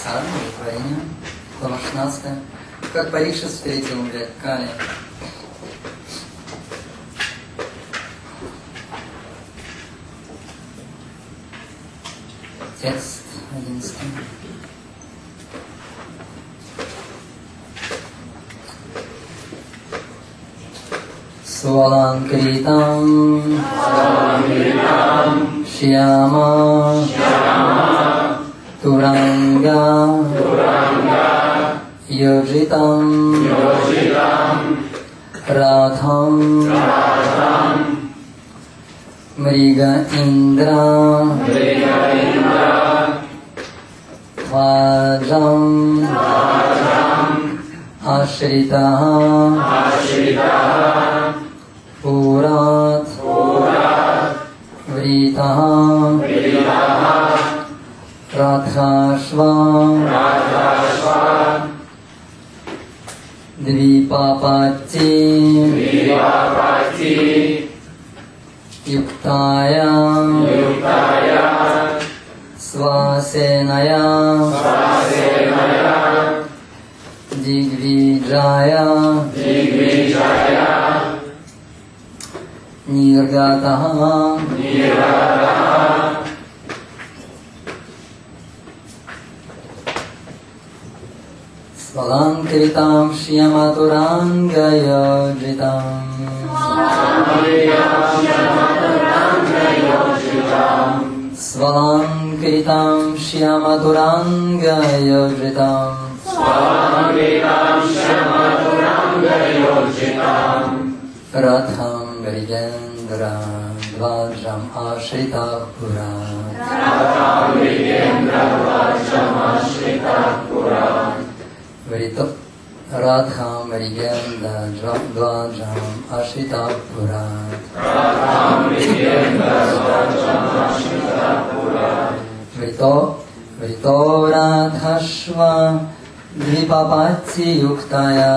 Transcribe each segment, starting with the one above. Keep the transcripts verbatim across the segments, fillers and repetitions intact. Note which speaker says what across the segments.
Speaker 1: Саду, в Украине, глава шестнадцатая. Как Парикшит встретил Кали. Текст одиннадцатый. Сваланкритам Шьяма Туранга Йоджитам Радхам Мрига Индра Ваджам Ашрита Пурат Вритаха Радхашва Двипапати Юктая Свасеная Дигвиджая Ниргатаха Сваланкритам Шьяматурангайоджитам Сваланкритам Шьяматурангайоджитам Радхам Мригендра Дваджам Ашритах Пурат Врито Радхам Мригендра Дваджам Ашритах Пурат Врито Врито Радхашва Двипапати Юктая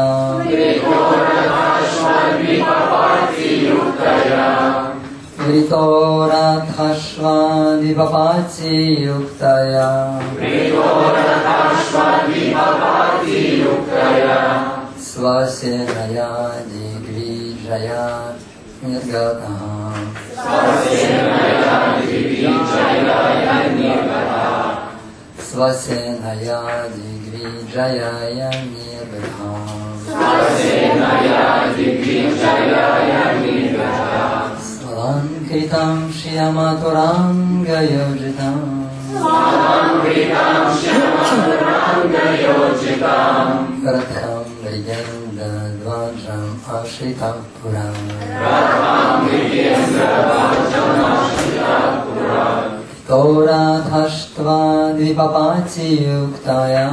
Speaker 1: Врито Радхашва Двипапати Юктая Свасеная Дигвиджая Ниргатаха Свасеная Дигвиджая Ниргатаха Сваланкритам Шьяматурангайоджитам Радхам Мригендра Дваджам Ашритах Пурат Торадхаштва Двипапати Юктая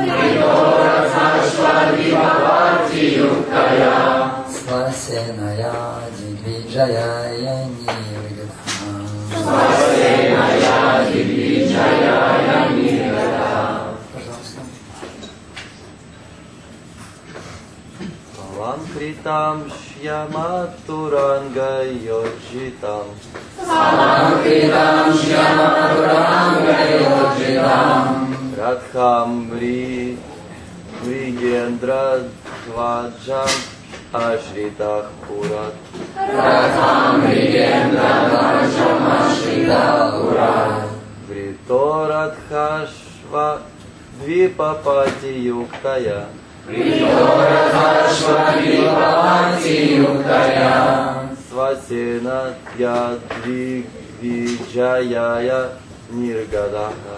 Speaker 1: Свасеная Дигвиджая Ниргатаха. Пожалуйста.
Speaker 2: Сваланкритам Шьяматурангайоджитам
Speaker 1: Сваланкритам Шьяматурангайоджитам
Speaker 2: Радхам Мригендра Дваджам Ашритах Пурат
Speaker 1: Радхам Мригендра Дваджам Ашритах Пурат
Speaker 2: Врито Радхашва Двипапати Юктая Свасена Дигвиджая Ниргадаха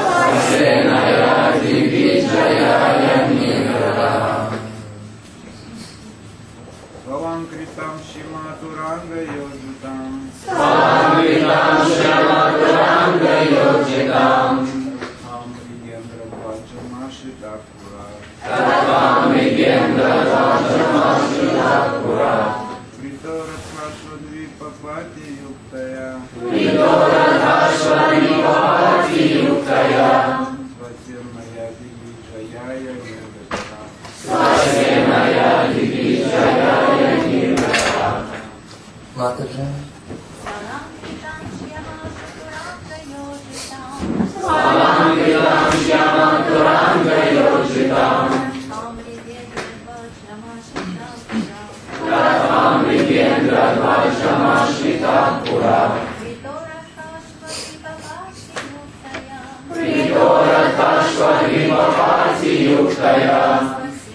Speaker 3: Сваланкритам Шьяматурангайоджитам
Speaker 1: Сваланкритам Шьяматурангайоджитам
Speaker 3: Амригендра Дваджам Ашритах Пурат
Speaker 1: Радхам Мригендра Дваджам Ашритах Пурат
Speaker 3: Врито Радхашва Двипапати Юктая
Speaker 1: Врито Радхашва Двипапати Юктая
Speaker 3: Свасеная Дигвиджая Ниргатаха
Speaker 1: Свасеная Дигвиджая Ниргатаха. Матаджи.
Speaker 4: Yuktaya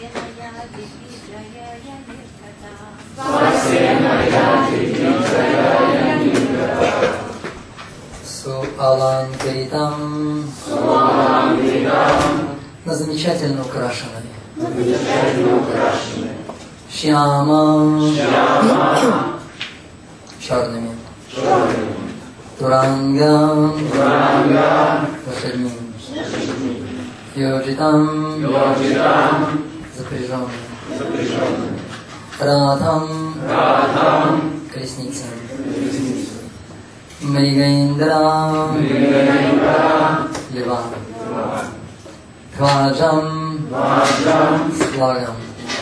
Speaker 4: Vasenaya Divijaya Nirgata
Speaker 1: Су Аланкаритам на замечательно украшенной
Speaker 4: замечательно украшенной
Speaker 1: Шьяма
Speaker 4: Шьяма
Speaker 1: черными
Speaker 4: черными
Speaker 1: Туранга
Speaker 4: Туранга
Speaker 1: лошадьми Йоджитам
Speaker 4: Йоджитам
Speaker 1: запряженными
Speaker 4: запряженными
Speaker 1: Радхам
Speaker 4: Радхам
Speaker 1: колесницами Мригаиндра
Speaker 4: Мригаиндра
Speaker 1: льва Хваджам
Speaker 4: Ваджам
Speaker 1: с флагом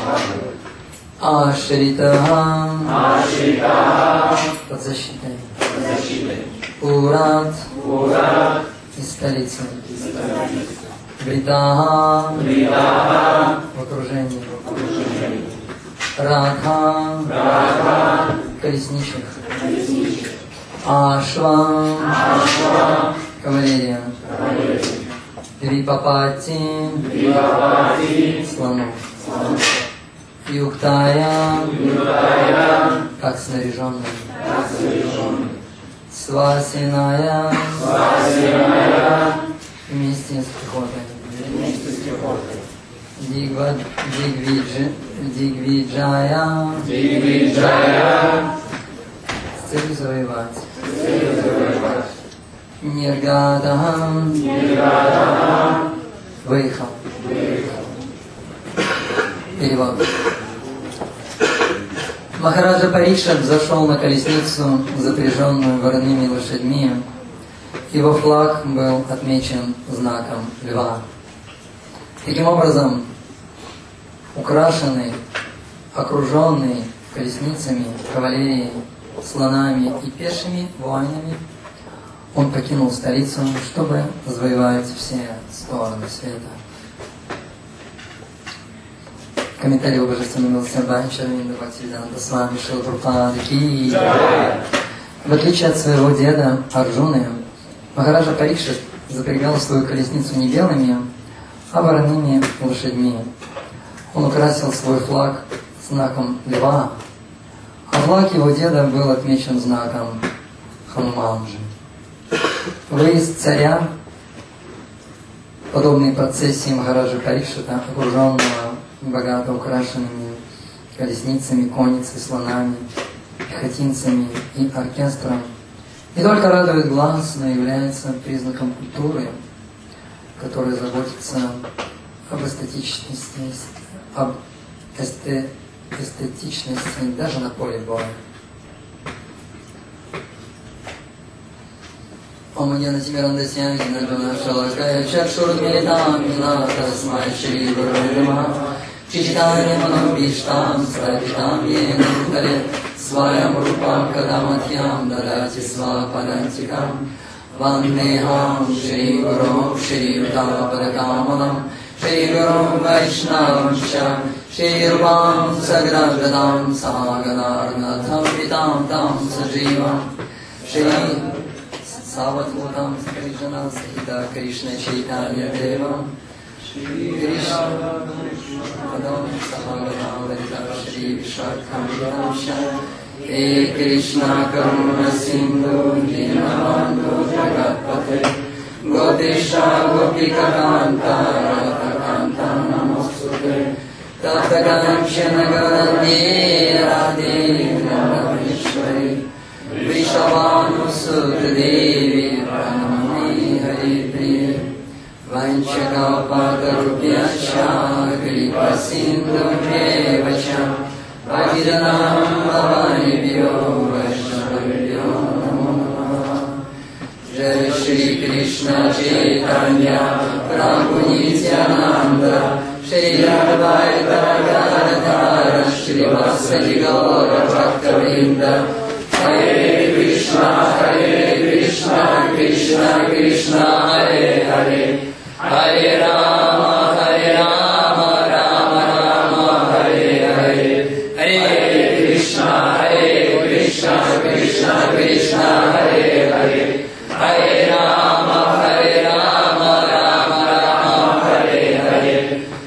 Speaker 1: Ашрита
Speaker 4: Ашрита
Speaker 1: под защитой
Speaker 4: защитой
Speaker 1: Урат
Speaker 4: Урат
Speaker 1: из столицы Вритаха
Speaker 4: Вридаха
Speaker 1: в окружении Радха
Speaker 4: Радха
Speaker 1: колесничих
Speaker 4: колесничих
Speaker 1: Ашва
Speaker 4: Ашва
Speaker 1: кавалерия
Speaker 4: кавалерия
Speaker 1: Випапати
Speaker 4: Випапати
Speaker 1: слонов Юктая
Speaker 4: Юктая
Speaker 1: как снаряженный
Speaker 4: как снаряженный
Speaker 1: Свасиная
Speaker 4: Свасиная
Speaker 1: вместе с пехотой
Speaker 4: вместе с пехотой
Speaker 1: Дигва Дигвиджи Дигвиджая
Speaker 4: Дигвиджая
Speaker 1: с целью завоевать
Speaker 4: с целью завоевать
Speaker 1: Ниргадахам
Speaker 4: Ниргадахам
Speaker 1: выехал. Перевод. Махараджа Парикшат взошел на колесницу, запряженную вороными лошадьми. Его флаг был отмечен знаком льва. Таким образом, украшенный, окруженный колесницами, кавалерией, слонами и пешими воинами, он покинул столицу, чтобы завоевать все стороны света. Комментарий о божественном милосердии Шравинда Бхактивиданта Свами Шрила Прабхупады Ки. В отличие от своего деда Арджуны, Махараджа Парикшит запрягал свою колесницу не белыми, а вороными лошадьми. Он украсил свой флаг знаком льва, а флаг его деда был отмечен знаком Хануманджи. Выезд царя, подобный процессии Махараджа Парикшита, окруженного богато украшенными колесницами, конницей, слонами, пехотинцами и оркестром, не только радует глаз, но и является признаком культуры, которая заботится об эстетичности, об эсте, эстетичности даже на поле боя. Омудьяна Тимирандасья Виднадана Шалакая Чакшурудмилитам Вината Смай Шри Гуру Чичитани Манабиштам Срапитам Енутаре Сваям Рупам Кадаматьям Дадати Свападантикам Вандехам Шри Гуру Шри Рутападакаманам Шри Гуру Вайшнавам Ча Шри Рупам Саграждадам Саганарнатам Питам Там Садживам Шри Саватватам Кришна Сахита Кришна Чайтанья Дева Кришна Падам Сахагана Лалита Шри Вишакхам Вамша Хе Кришна Каруна Синду Динаманду Джагатпате Годиша Гопика Канта Рата Канта Намостуте Татаганчана Гаданди Ради Намадвишвари Вишавану Сутадеви Пранамани Харипри Ванчакалпатарупьяча Крипа Синду Девача Бхагиранам Бхаванибхьо Вайшнавибхьо Намо Намah Джай Шри Кришна Чайтанья Прабху Нитьянанда Шри Адвайта Гададхара Шривасади Гаура Бхактавринда Харе Кришна, Харе Кришна, Кришна, Кришна, Харе Харе, Харе Рама, Харе Рама, Рама Рама, Харе Харе, Харе Кришна, Харе Кришна, Кришна, Кришна, Харе Харе, Харе Рама, Харе Рама, Рама Рама, Харе Харе,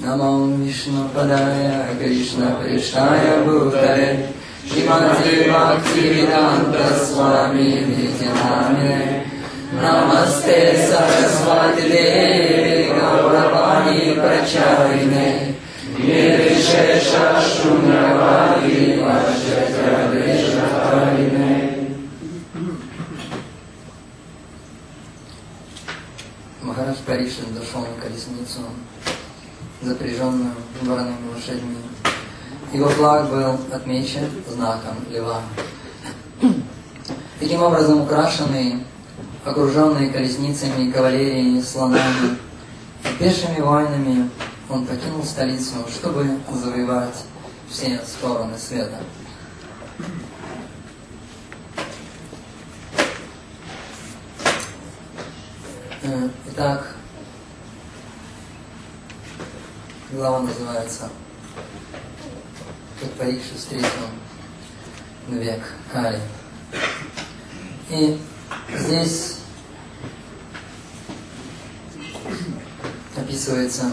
Speaker 1: Намо Вишну Падая Кришна Приштая Бхутае Шримати Бхактивиданта Свами Нитянамине Намасте Сарасвати Деви Гауравани Прачарине Нирвишеша Шуньявади Вашатя Дешатарине. Махарадж Парикшит дошел на колесницу, запряженную дворными лошадьми. Его флаг был отмечен знаком льва. Таким образом, украшенный, окруженный колесницами и кавалерией, слонами и пешими воинами, он покинул столицу, чтобы завоевать все стороны света. Итак, глава называется «Как Парикшит встретил век Кали». И здесь описывается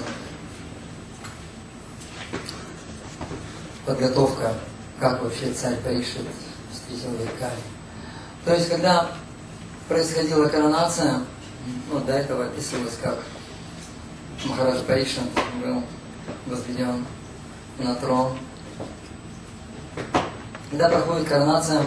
Speaker 1: подготовка, как вообще царь Парикшит встретил век Кали. То есть, когда происходила коронация, ну, до этого описывалось, как Махарадж Парикшит был возведен на трон. Когда проходит коронация,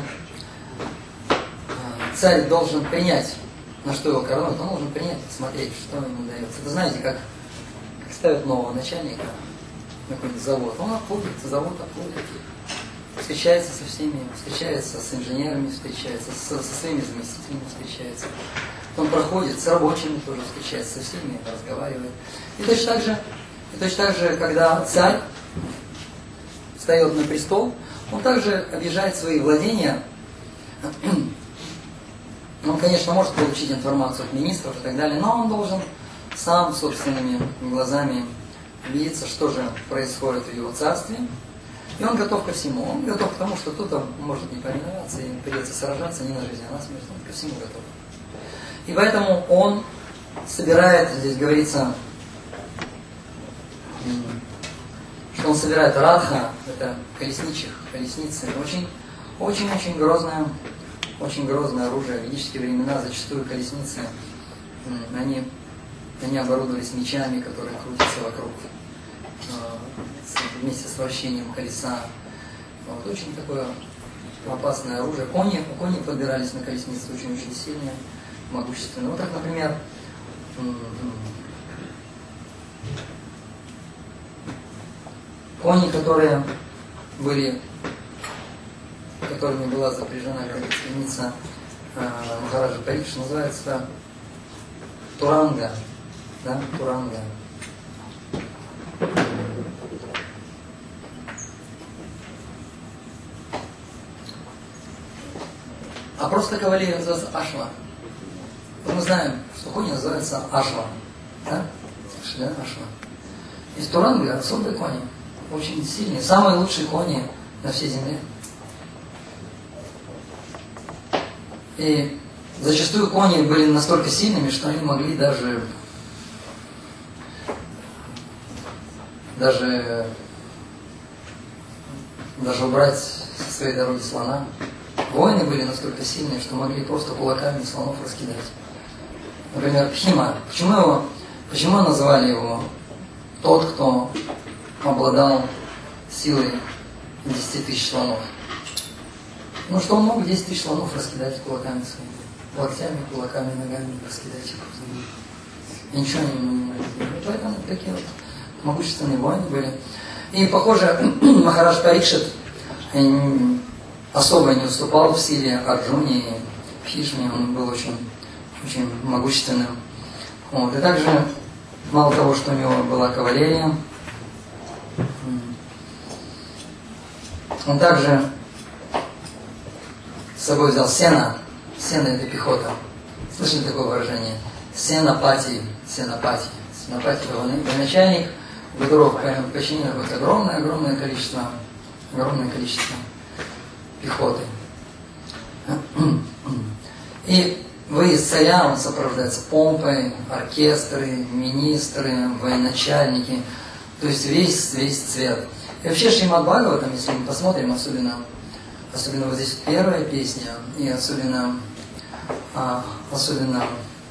Speaker 1: царь должен принять, на что его коронуют, он должен принять, посмотреть, что ему дается. Это знаете, как, как ставят нового начальника на какой-нибудь завод. Он обходит, завод обходит, встречается со всеми, встречается с инженерами, встречается со, со своими заместителями, встречается. Он проходит, с рабочими тоже встречается, со всеми разговаривает. И точно так же, и точно так же, когда царь встает на престол, он также объезжает свои владения. Он, конечно, может получить информацию от министров и так далее, но он должен сам собственными глазами убедиться, что же происходит в его царстве. И он готов ко всему. Он готов к тому, что кто-то может не повиноваться, и придется сражаться не на жизнь, а на смерть. Он ко всему готов. И поэтому он собирает, здесь говорится, что он собирает радха, это колесничих, колесницы, очень, очень-очень грозное, очень грозное оружие. В ведические времена зачастую колесницы, они, они оборудовались мечами, которые крутятся вокруг, вместе с вращением колеса. Вот, очень такое опасное оружие. Кони, кони подбирались на колесницы очень-очень сильные, могущественные. Вот так, например, кони, которые были, которыми была запряжена колесница э, Махараджа Парикшит, называется Туранга. Да? Туранга. А просто кавалерия называется Ашва. Мы знаем, что кони называются Ашва. Да? Слышали, да? Ашва. Из Туранга особые кони. Очень сильные. Самые лучшие кони на всей земле. И зачастую кони были настолько сильными, что они могли даже даже даже убрать со своей дороги слона. Воины были настолько сильные, что могли просто кулаками слонов раскидать. Например, Пхима. Почему его, почему называли его тот, кто обладал силой десяти тысяч слонов? Ну, что он мог десять тысяч слонов раскидать кулаками своими. Локтями, кулаками, ногами раскидать их. И ничего не могли сделать. Поэтому такие вот могущественные воины были. И, похоже, Махарадж Парикшит особо не уступал в силе Арджуне и Бхишме. Он был очень, очень могущественным. Вот. И также, мало того, что у него была кавалерия, он также с собой взял сена. Сена — это пехота. Слышали такое выражение? Сенапати. Сенапати. Сенапати — это военачальник, у которого подчинено будет огромное-огромное количество, огромное количество пехоты. И выезд царя, он сопровождается помпой, оркестры, министры, военачальники. То есть весь, весь цвет. И вообще Шримад Бхагаватам, если мы посмотрим, особенно, особенно вот здесь первая песня, и особенно, а, особенно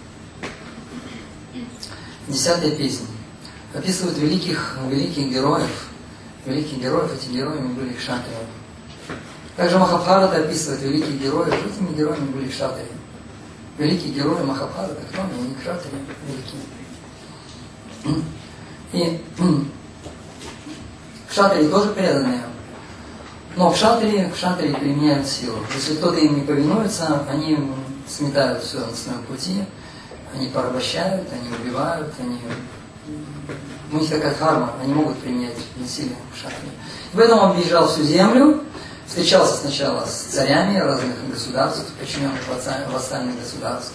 Speaker 1: десятая песня, описывают великих, великих героев, великих героев, эти героями были кшатрии. Также Махабхарата описывает великих героев, этими героями были кшатрии. Великие герои Махабхарата, кто они? Они кшатрии великие. И кшатрии тоже преданные. Но кшатрии, кшатрии применяют силу. Если кто-то им не повинуется, они сметают все на своем пути, они порабощают, они убивают, они... У них такая дхарма, они могут применять насилие кшатрии. Поэтому он объезжал всю землю, встречался сначала с царями разных государств, подчиненных вассальных государств.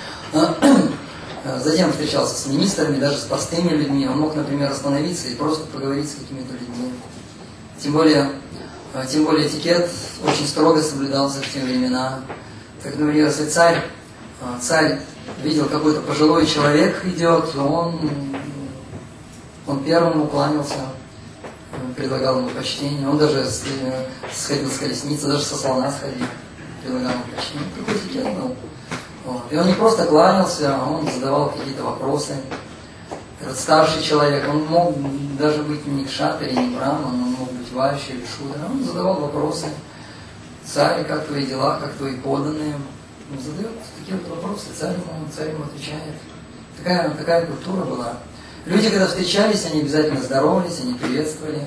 Speaker 1: Затем встречался с министрами, даже с простыми людьми. Он мог, например, остановиться и просто поговорить с какими-то людьми. Тем более, тем более этикет очень строго соблюдался в те времена. Так, например, если царь, царь видел, какой-то пожилой человек идет, он, он первым укланялся, предлагал ему почтение. Он даже сходил с колесницы, даже со слона сходил, предлагал ему почтение. Такой этикет был. Вот. И он не просто кланялся, а он задавал какие-то вопросы. Этот старший человек, он мог даже быть не кшатри, не браман, он мог быть вайши или шудра. Он задавал вопросы. Царь, как твои дела, как твои подданные? Он задает такие вот вопросы, царь ему, царь ему отвечает. Такая, такая культура была. Люди, когда встречались, они обязательно здоровались, они приветствовали,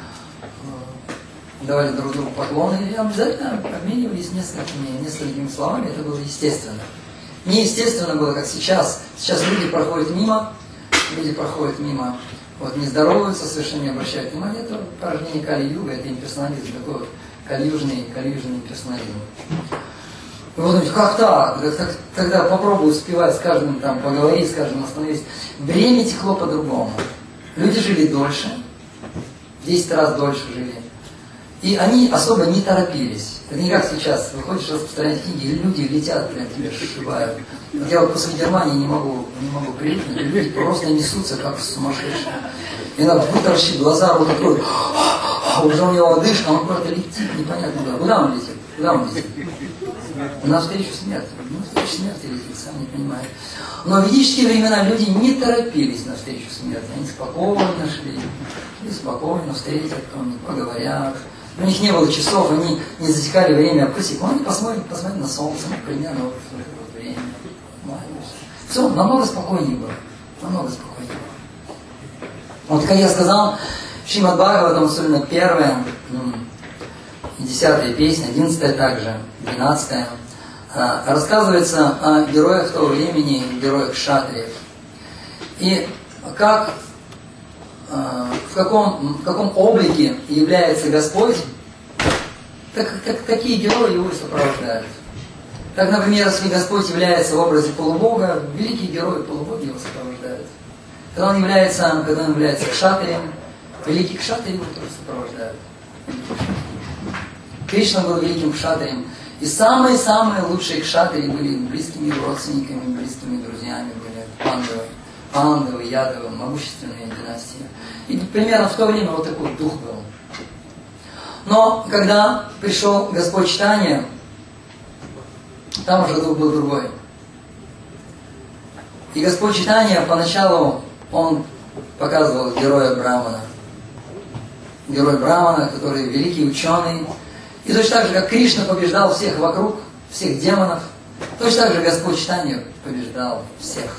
Speaker 1: давали друг другу поклоны, и обязательно обменивались несколькими, несколькими словами, это было естественно. Неестественно было, как сейчас. Сейчас люди проходят мимо, люди проходят мимо, вот, не здороваются, совершенно не обращают внимания. Это порождение Кали-юга, это имперсонализм, такой вот кали-южный, кали-южный имперсонализм. И вот думаете, как так? Тогда попробуй успевать с каждым там поговорить, с каждым остановиться. Время текло по-другому. Люди жили дольше, в десять раз дольше жили. И они особо не торопились. Это не как сейчас. Выходишь распространять книги, и люди летят, прям тебя шибают. Вот я вот после Германии не могу, не могу привыкнуть, и люди просто несутся, как сумасшедшие. И надо вытаращить глаза, вот такой, уже у него одышка, он куда-то летит, непонятно куда. Куда он летит? Куда он летит? Навстречу смерти. Навстречу смерти летит, сам не понимает. Но в ведические времена люди не торопились навстречу смерти. Они спокойно шли, и спокойно встретят кого-нибудь, поговорят. У них не было часов, они не засекали время обкусить. Они посмотрят, посмотрят на солнце, ну, примерно вот в это вот время. Все, намного спокойнее было. Намного спокойнее было. Вот, как я сказал, Шримад Бхагаватам, особенно первая, десятая песня, одиннадцатая также, двенадцатая, рассказывается о героях того времени, героях кшатриев. И как, в каком, в каком облике является Господь, так, так, такие герои его и сопровождают. Так, например, если Господь является в образе полубога, великие герои полубоги его сопровождают. Когда он является, когда он является кшатрием, великие кшатрии его тоже сопровождают. Кришна был великим кшатрием. И самые-самые лучшие кшатрии были близкими родственниками, близкими друзьями, были пандавы, пандавы, ядавы, могущественные династии. И примерно в то время вот такой дух был. Но когда пришел Господь Чайтанья, там уже дух был другой. И Господь Чайтанья поначалу он показывал героя Брамана. Герой Брамана, который великий ученый. И точно так же, как Кришна побеждал всех вокруг, всех демонов, точно так же Господь Чайтанья побеждал всех.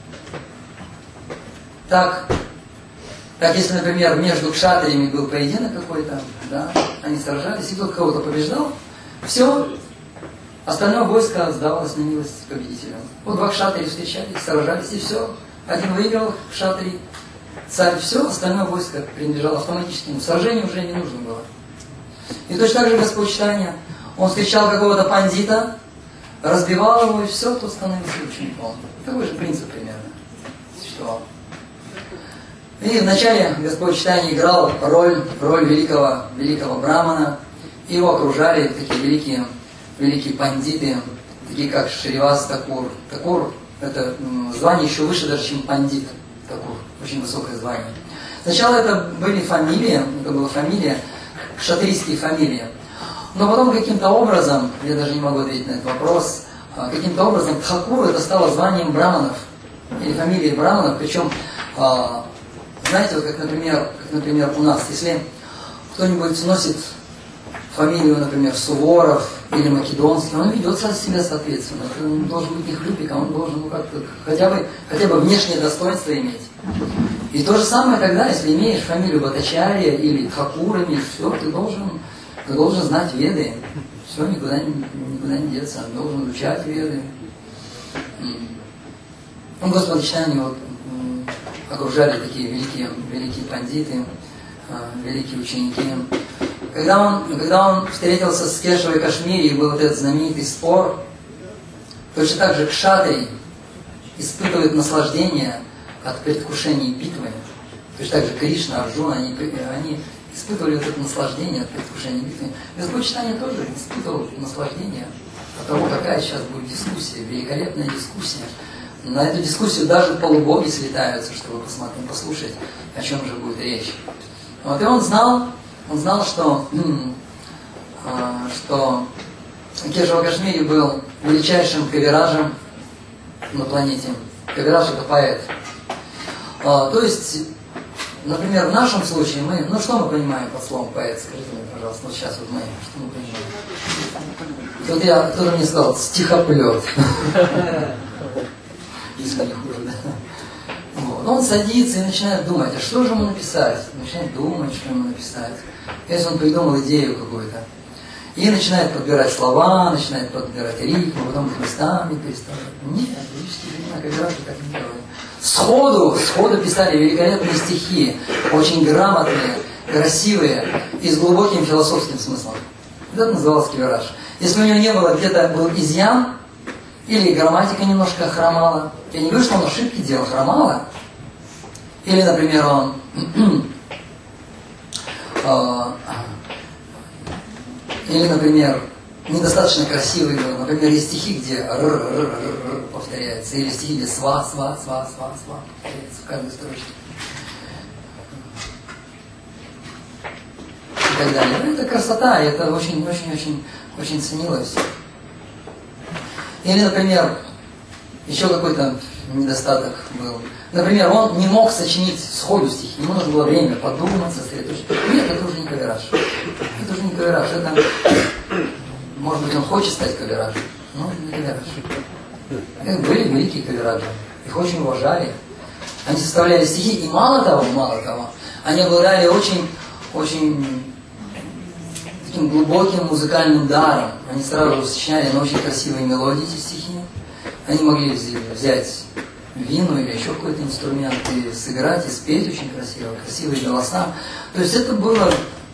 Speaker 1: Так, так если, например, между кшатриями был поединок какой-то, да, они сражались, и кто кого-то побеждал, все, остальное войско сдавалось на милость победителю. Вот два кшатрии встречались, сражались, и все. Один выиграл кшатрий, царь, все, остальное войско принадлежало автоматически. Сражение уже не нужно было. И точно так же Господь Чайтанья, он встречал какого-то пандита, разбивал его, и все, тот становился учеником. Такой же принцип примерно существовал. И вначале Господь Чайтанья играл роль, роль великого, великого брамана, и его окружали такие великие, великие пандиты, такие как Шривас Такур. Такур — это звание еще выше даже, чем пандит. Такур, очень высокое звание. Сначала это были фамилии, это была фамилия, кшатрийские фамилии. Но потом каким-то образом, я даже не могу ответить на этот вопрос, каким-то образом Тхакур это стало званием браманов, или фамилией браманов, причем, знаете, вот как, например, как, например, у нас, если кто-нибудь носит фамилию, например, Суворов или Македонский, он ведет себя соответственно. Он должен быть не хлюпик, а он должен ну, как-то хотя бы, хотя бы внешнее достоинство иметь. И то же самое тогда, если имеешь фамилию Бхаттачарья или Тхакур имеешь, все, ты должен, ты должен знать веды. Все, никуда, никуда не деться, должен изучать веды. Ну, Господа Чайтанья вот, окружали такие великие, великие пандиты, великие ученики. Когда он, когда он встретился с Кешавой Кашмири, и был вот этот знаменитый спор, точно так же кшатрий испытывает наслаждение от предвкушения битвы. Точно так же Кришна, Арджуна, они, они испытывали вот это наслаждение от предвкушения битвы. Господь Чайтанья тоже испытывал наслаждение от того, какая сейчас будет дискуссия, великолепная дискуссия. На эту дискуссию даже полубоги слетаются, чтобы посмотреть, послушать, о чем же будет речь. Вот, и он знал, он знал, что, что Кешава Кашмири был величайшим кавиражем на планете. Кавираж — это поэт. То есть, например, в нашем случае мы, ну что мы понимаем под словом поэт? Скажите мне, пожалуйста, вот сейчас вот мы, что мы понимаем? Вот я, кто-то мне сказал, стихоплет. Если не хуже, да. Вот. Он садится и начинает думать, а что же ему написать? Начинает думать, что ему написать. Если он придумал идею какую-то. И начинает подбирать слова, начинает подбирать ритм, потом их местами переставляет. Нет, лирические времена кавиражи так не делали. Сходу, сходу писали великолепные стихи, очень грамотные, красивые и с глубоким философским смыслом. Это называлось кавираж. Если у него не было, где-то был изъян, или грамматика немножко хромала. Я не говорю, что он ошибки делал, хромала. Или, например, он или, например, недостаточно красивый был. Например, есть стихи, где р повторяется, или стихи, где сва, сва, сва, сва, сва повторяется в каждой строчке. И так далее. Ну, это красота, и это очень-очень-очень-очень ценилось. Или, например, еще какой-то недостаток был. Например, он не мог сочинить сходу стихи, ему нужно было время подумать, сосредоточиться. Нет, это уже не кавираж. Это уже не кавираж. Это, может быть, он хочет стать кавиражем, но не кавираж. Это были великие кавиражи. Их очень уважали. Они составляли стихи, и мало того, мало того, они обладали очень, очень таким глубоким музыкальным даром. Они сразу сочиняли на очень красивые мелодии эти стихи. Они могли взять вину или еще какой-то инструмент и сыграть, и спеть очень красиво, красивые голоса. То есть это было...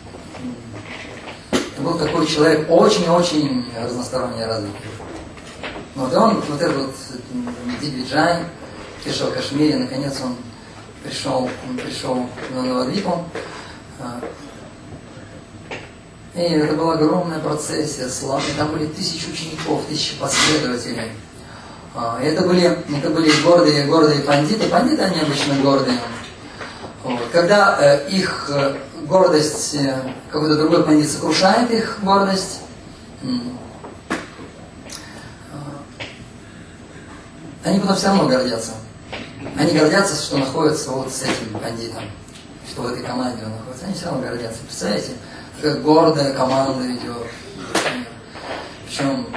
Speaker 1: Это был такой человек очень-очень разносторонне развитый. Вот, и он, вот этот вот Дигвиджай, Кешава Кашмири, наконец он пришел, он пришел на Навадвипу. И это была огромная процессия, славы. Там были тысячи учеников, тысячи последователей. И это были, это были гордые, гордые пандиты. Пандиты, они обычно гордые. Вот. Когда э, их э, гордость, э, какой-то другой пандит сокрушает их гордость, э, они потом все равно гордятся. Они гордятся, что находятся вот с этим пандитом, что в этой команде он находится. Они все равно гордятся. Представляете? Как гордая команда идет. Причем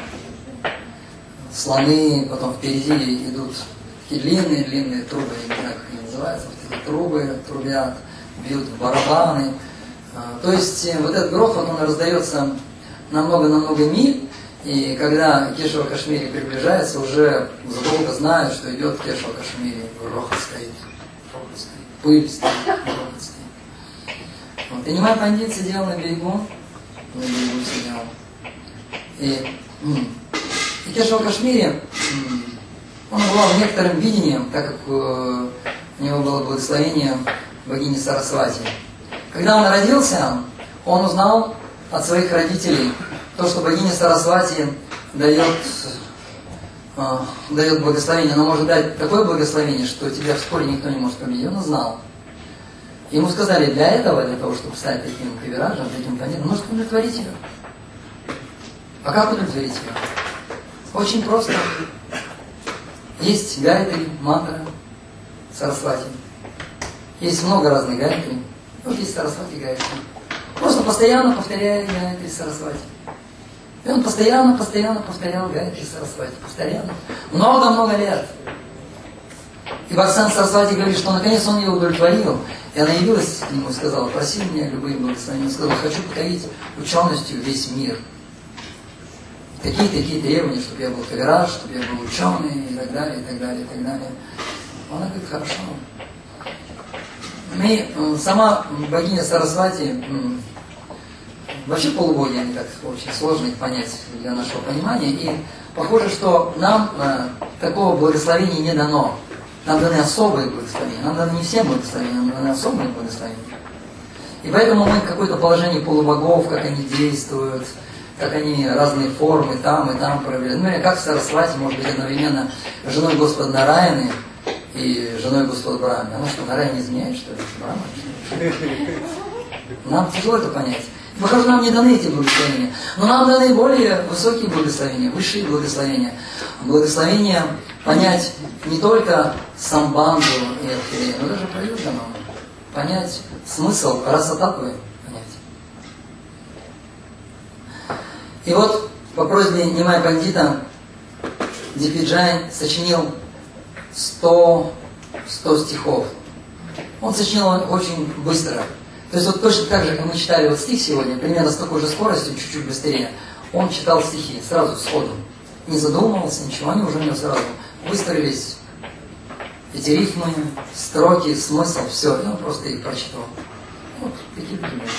Speaker 1: слоны, потом впереди идут такие длинные-длинные трубы, я не знаю, как они называются, вот эти трубы трубят, бьют в барабаны. То есть вот этот грохот, он раздается на много-намного миль, и когда Кешава Кашмири приближается, уже задолго знают, что идет Кешава Кашмири, грохот стоит, грохот стоит, пыль стоит, грохот стоит. Вот. И Нимай пандит сидел на берегу, на берегу сидел. И, и Кешава Кашмири, он обладал некоторым видением, так как у него было благословение богини Сарасвати. Когда он родился, он узнал от своих родителей то, что богиня Сарасвати дает, дает благословение. Она может дать такое благословение, что тебя в споре никто не может победить. Он узнал. Ему сказали, для этого, для того, чтобы стать таким кавираджем, таким пандитом, нужно удовлетворить ее. А как удовлетворить ее? Очень просто. Есть гайатри, мантра, сарасвати. Есть много разных гайатри. Вот есть сарасвати гайатри. Просто постоянно повторяя гайатри сарасвати. И он постоянно, постоянно повторял гайатри сарасвати. Постоянно. Много-много лет. И Бхактисиданта Сарасвати говорит, что наконец он ее удовлетворил. И она явилась к нему и сказала, проси меня любые благословения. Он сказал, хочу покорить ученостью весь мир. Такие-такие требования, чтобы я был кавирадж, чтобы я был ученый, и так далее, и так далее, и так далее. Она говорит, хорошо. И сама богиня Сарасвати, вообще полубоги, они так очень сложно их понять для нашего понимания. И похоже, что нам такого благословения не дано. Нам даны особые благословения. Нам даны не все благословения, нам даны особые благословения. И поэтому мы в какое-то положение полубогов, как они действуют, как они разные формы там и там проявляют. Ну, как в Сарасвати может быть одновременно женой Господа Нараяны и женой Господа Брахмы. Она что, Нараяна не изменяет, что ли? Брахма? Нам тяжело это понять. Похоже, нам не даны эти благословения. Но нам даны более высокие благословения, высшие благословения. Благословения понять не только самбанду и архирею, но даже проюджану. Понять смысл раса-татвы. И вот по просьбе Нимай Пандита Диквиджай сочинил сто стихов. Он сочинил очень быстро. То есть вот точно так же, как мы читали вот стих сегодня, примерно с такой же скоростью, чуть-чуть быстрее, он читал стихи сразу, сходу. Не задумывался, ничего, они уже у него сразу выстроились. Эти рифмы, строки, смысл, все, и он просто их прочитал. Вот такие примеры.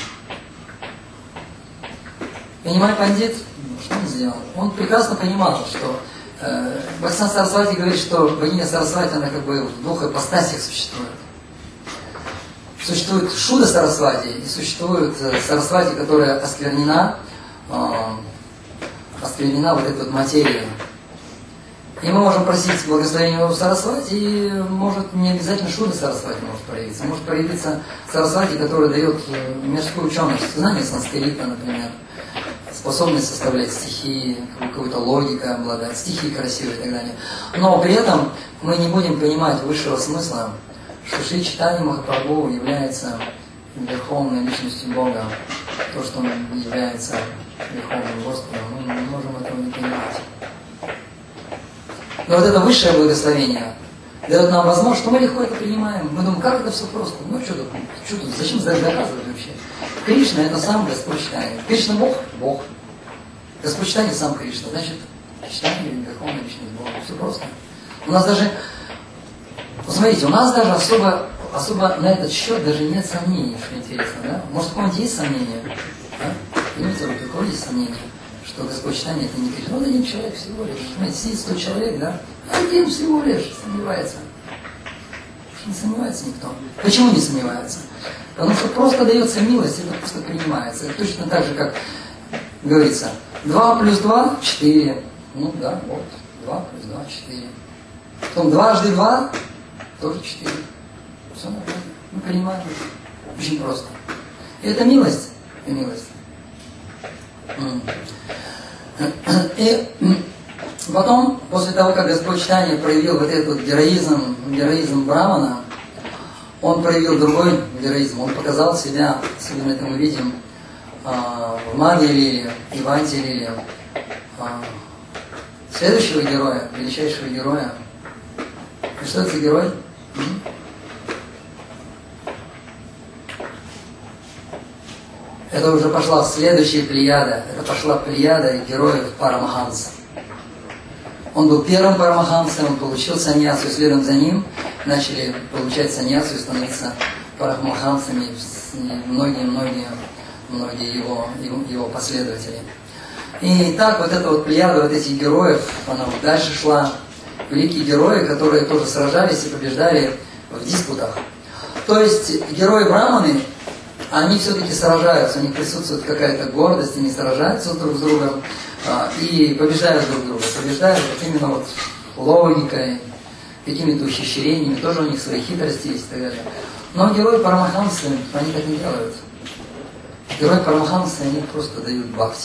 Speaker 1: И Нимай Пандит, что он сделал? Он прекрасно понимал, что э, Бхактисиданта Сарасвати говорит, что богиня Сарасвати, она как бы в двух ипостасях существует. Существует Шуда Сарасвати и существует Сарасвати, которая осквернена, э, осквернена вот этой вот материей. И мы можем просить благословения у Сарасвати, и может не обязательно Шуда Сарасвати может проявиться. Может проявиться Сарасвати, которая дает мирскую ученость, знание санскрита, например, способность составлять стихи, какую-то логику обладать, стихи красивые и так далее. Но при этом мы не будем понимать высшего смысла, что Шри Чайтанья Махапрабху является верховной личностью Бога. То, что он является верховным Господом, мы не можем этого не понимать. Но вот это высшее благословение дает нам возможность, что мы легко это принимаем. Мы думаем, как это все просто. Ну что тут, что тут, зачем доказывать вообще? Кришна это сам Господь Чайтанья. Кришна Бог? Бог. Господь Чайтанья сам Кришна. Значит, Чайтанья верховная личность Бога. Все просто. У нас даже, посмотрите, у нас даже особо, особо на этот счет даже нет сомнений, что интересно, да? Может, у кого-нибудь есть сомнения? Да? Понимаете, у кого есть сомнения? Что Господь Чайтанья это не Кришна. Вот один человек всего лишь. Знаете, сидит сто человек, да? Один всего лишь сомневается. Не сомневается никто. Почему не сомневается? Потому что просто дается милость, это просто принимается. Это точно так же, как говорится, два плюс два – четыре. Ну да, вот, два плюс два – четыре. Потом дважды два – тоже четыре. Все нормально. Мы принимаем. Очень просто. И это милость. И милость. И потом, после того, как Господь Чайтанья проявил вот этот героизм, героизм Брамана, он проявил другой героизм. Он показал себя, особенно это мы видим, в Мадья-лиле и в Анти-лиле. Следующего героя, величайшего героя. И что это за герой? Это уже пошла следующая плеяда. Это пошла плеяда героев Парамаханса. Он был первым Парамахансом, он получил саньясу, и следом за ним начали получать саньясу и становиться Парамахансами многие-многие многие его, его, его последователи. И так вот эта вот плеяда вот этих героев, она вот дальше шла. Великие герои, которые тоже сражались и побеждали в диспутах. То есть герои Браманы, они все-таки сражаются, у них присутствует какая-то гордость, они сражаются друг с другом а, и побеждают друг друга. Побеждают вот именно вот логикой, какими-то ухищрениями, тоже у них свои хитрости есть и так далее. Но герои Парамахамсы, они так не делают. Герои Парамахамсы, они просто дают бхакти.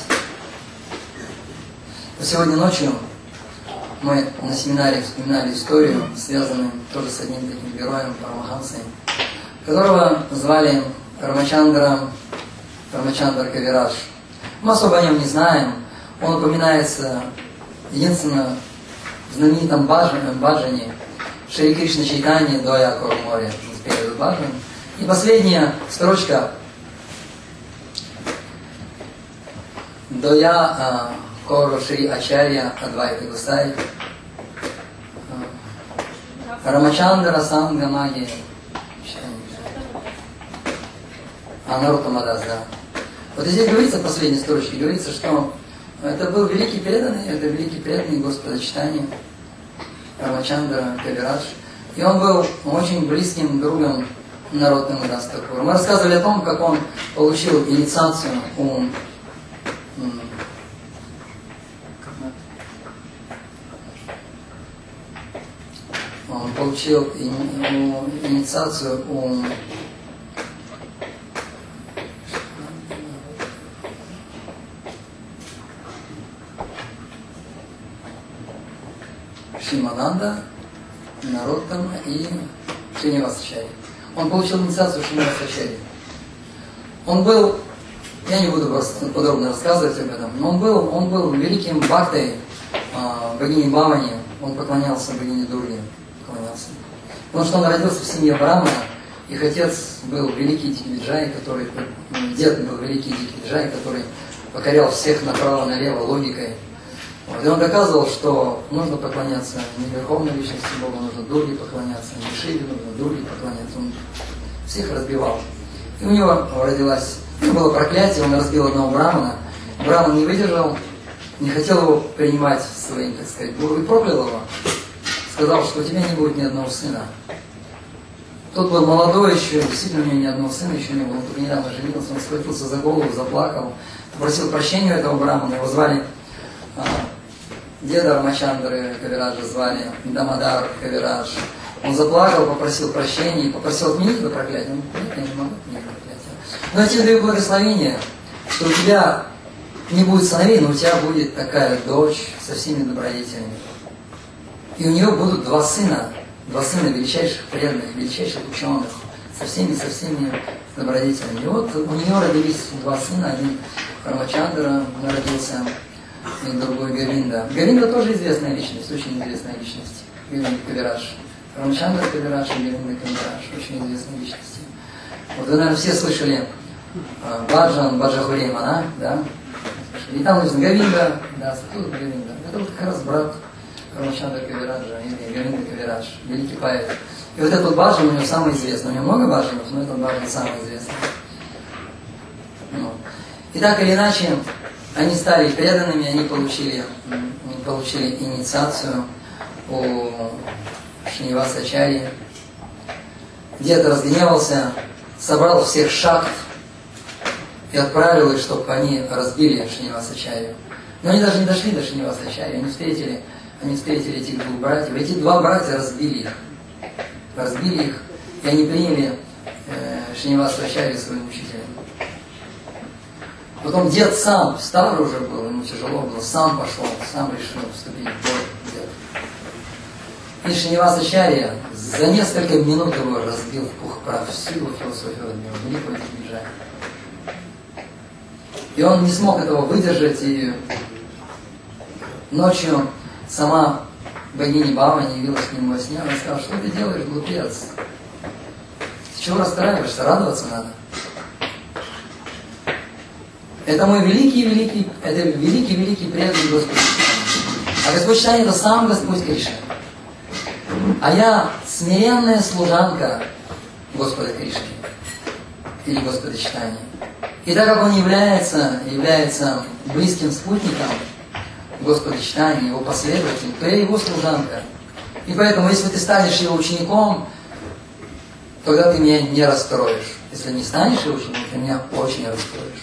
Speaker 1: Сегодня ночью мы на семинаре вспоминали историю, связанную тоже с одним таким героем Парамахамсой, которого звали Рамачандра, Рамачандра Кавирадж. Мы особо о нем не знаем. Он упоминается единственно в знаменитом баджане Шри Кришна Чайтанья Доя Кору Море. И последняя строчка Доя Кору Шри Ачарья Адвайта Гусай Рамачандра Сангамаги Анарутамадас, да. Вот здесь говорится, в последней строчке, говорится, что это был великий преданный, это великий преданный Господа Чайтаньи Рамачандра Кавирадж. И он был очень близким другом Нароттамы Даса Такура. Мы рассказывали о том, как он получил инициацию у он получил инициацию у Шримананда, Нароттама и Шринивасачарьи. Он получил инициацию Шринивасачарьи. Он был, я не буду просто подробно рассказывать об этом, но он был, он был великим бхактой э, богини Бхавани. Он поклонялся богине Дурге. Поклонялся. Потому что он родился в семье Брамана, их отец был великий Диквиджай, который, дед был великий Диквиджай, который покорял всех направо-налево логикой. Вот. И он доказывал, что нужно поклоняться не верховной личности Бога, нужно Дурге поклоняться, не Шиве, нужно Дурге поклоняться. Он всех разбивал. И у него родилась, у него было проклятие, он разбил одного брамана. Браман не выдержал, не хотел его принимать своим, так сказать, гуру, и проклял его. Сказал, что у тебя не будет ни одного сына. Тот был молодой еще, действительно у него ни одного сына еще не было, он только недавно женился, он схватился за голову, заплакал, попросил прощения у этого брамана, его звали а, деда Рамачандры Кавираджа, звали Дамодар Кавирадж. Он заплакал, попросил прощения, попросил отменить это проклятие. Он говорит, нет, я не могу отменить проклятие. Но я тебе даю благословение, что у тебя не будет сыновей, но у тебя будет такая дочь со всеми добродетелями. И у нее будут два сына, два сына величайших преданных, величайших ученых, со всеми, со всеми добродетелями. И вот у нее родились два сына, один Рамачандра родился, и другой Говинда. Говинда тоже известная личность, очень известная личность. Говинда Кавирадж. Рамачандра Кавирадж и Говинда Кавирадж, очень известные личности. Вот вы, наверное, все слышали Баджан, Баджахури Мана, да? И там написано Говинда, да, тут Говинда. Это вот как раз брат Рамачандра Кавираджа, или Говинда Кавирадж, великий поэт. И вот этот баджан у него самый известный. У него много баджанов, но этот баджан самый известный. Ну. И так или иначе, они стали преданными, они получили, они получили инициацию у Шринивасачарьи. Дед разгневался, собрал всех шакт и отправил их, чтобы они разбили Шринивасачарью. Но они даже не дошли до Шринивасачарьи, они встретили, они встретили этих двух братьев. Эти два братья разбили их. Разбили их, и они приняли э, Шринивасачарью своим учителем. Потом дед сам, старый уже был, ему тяжело было, сам пошел, сам решил вступить в бой. Дед. И Шринивасачарья за несколько минут его разбил в пух и прах, всю его философию от него, великого Диквиджая. И он не смог этого выдержать, и ночью сама богиня Бхавани явилась к нему во сне, она сказала, что ты делаешь, глупец? Ты чего расстраиваешься? Радоваться надо. Это мой великий-великий, это великий-великий преданный Господь. А Господь Чайтанья это сам Господь Кришна. А я смиренная служанка Господа Кришны или Господа Чайтаньи. И так как он является, является близким спутником Господа Чайтаньи, его последователем, то я его служанка. И поэтому, если ты станешь его учеником, тогда ты меня не расстроишь. Если не станешь его учеником, ты меня очень расстроишь.